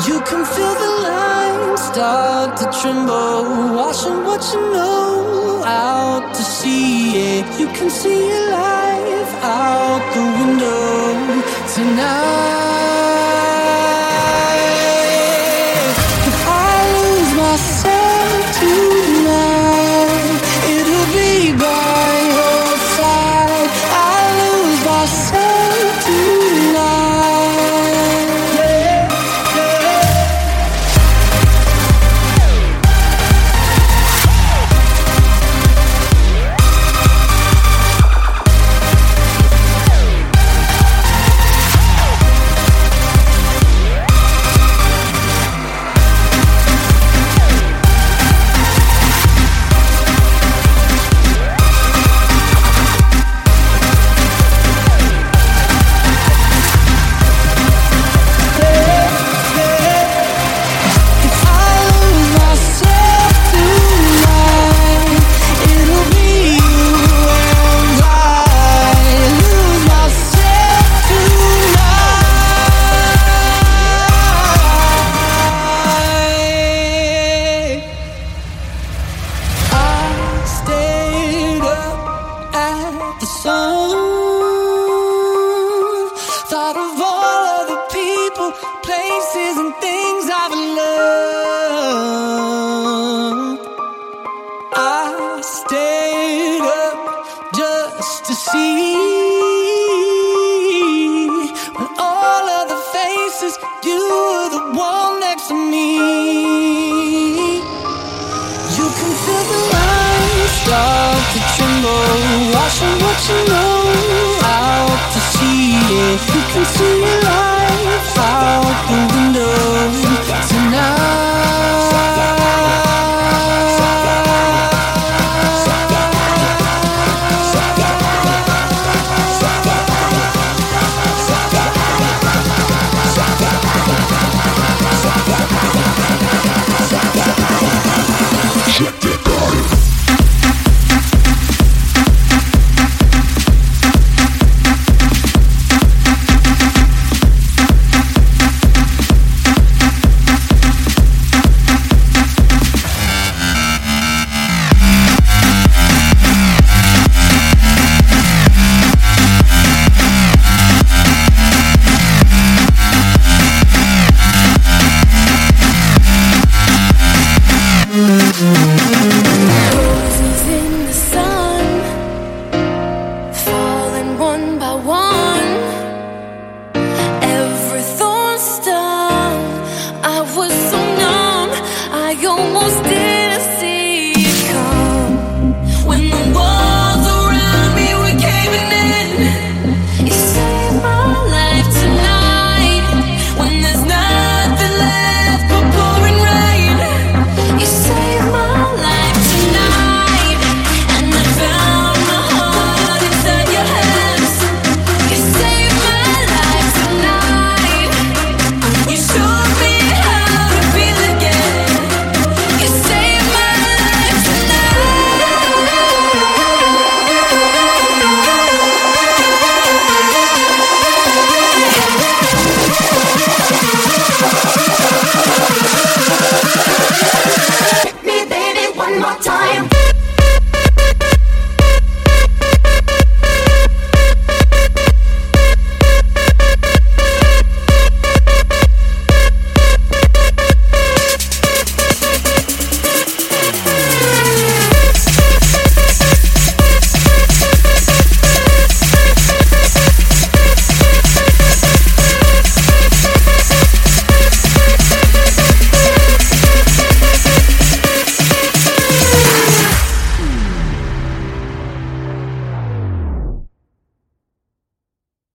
You can feel the lines start to tremble, washing what you know out to sea. Yeah, you can see your life out the window tonight. If I lose myself tonight, it'll be by your side. I lose myself tonight. Yeah, yeah. The sun, thought of all of the people, places, and things I've loved. I stayed up just to see when all of the faces, you were the one next to me. You can feel the lines start to tremble, washing what you know out to sea. Yeah, you can see your life